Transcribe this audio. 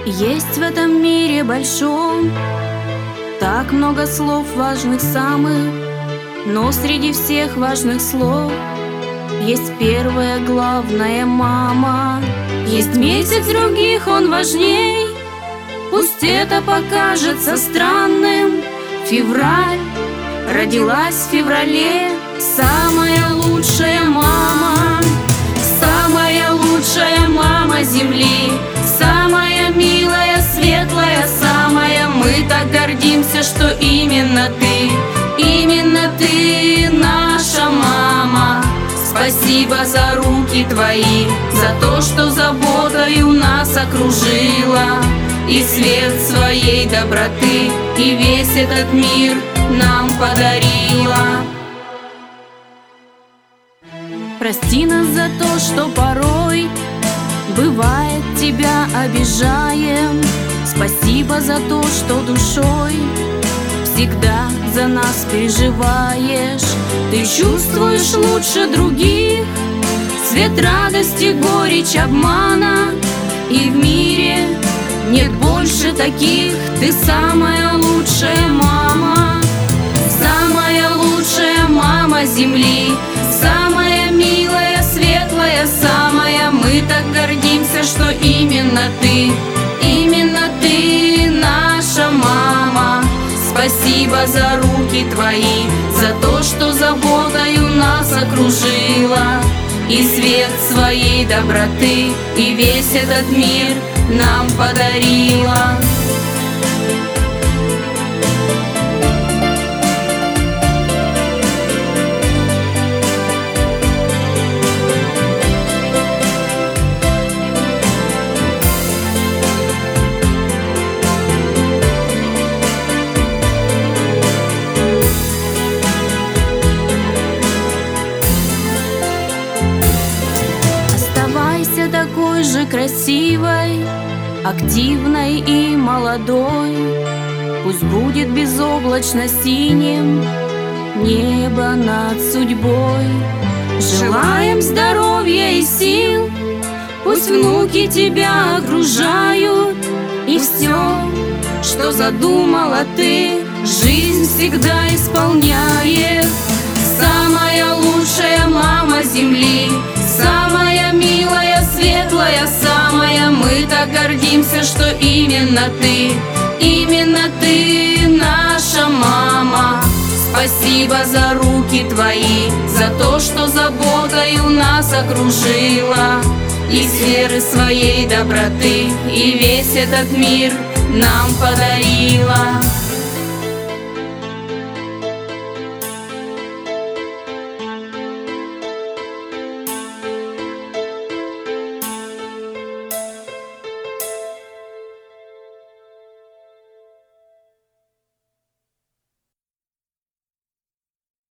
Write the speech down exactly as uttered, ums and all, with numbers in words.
Есть в этом мире большом так много слов важных самых, но среди всех важных слов есть первое главное — мама. Есть месяц других, он важней, пусть это покажется странным. Февраль, родилась в феврале самая лучшая мама, самая лучшая мама земли, самая милая, светлая, самая. Мы так гордимся, что именно ты, именно ты наша мама. Спасибо за руки твои, за то, что заботою нас окружила, и свет своей доброты, и весь этот мир нам подарила. Прости нас за то, что порой бывает тебя обижаем. Спасибо за то, что душой всегда за нас переживаешь. Ты чувствуешь лучше других цвет радости, горечь обмана, и в мире нет больше таких. Ты самая лучшая мама, самая лучшая мама земли, самая милая, светлая, самая. Мы так гордимся, что именно ты, именно ты наша мама. Спасибо за руки твои, за то, что заботою нас окружила, и свет своей доброты, и весь этот мир нам подарила. Оставайся такой же красивой, активной и молодой. Пусть будет безоблачно синим небо над судьбой. Желаем здоровья и сил, пусть внуки тебя окружают, и все, что задумала ты, жизнь всегда исполняет. Самая лучшая мама земли, самая милая, светлая, самая. Мы так гордимся, что именно ты, именно ты наша мама. Спасибо за руки твои, за то, что заботою нас окружила, и сферы своей доброты, и весь этот мир нам подарила.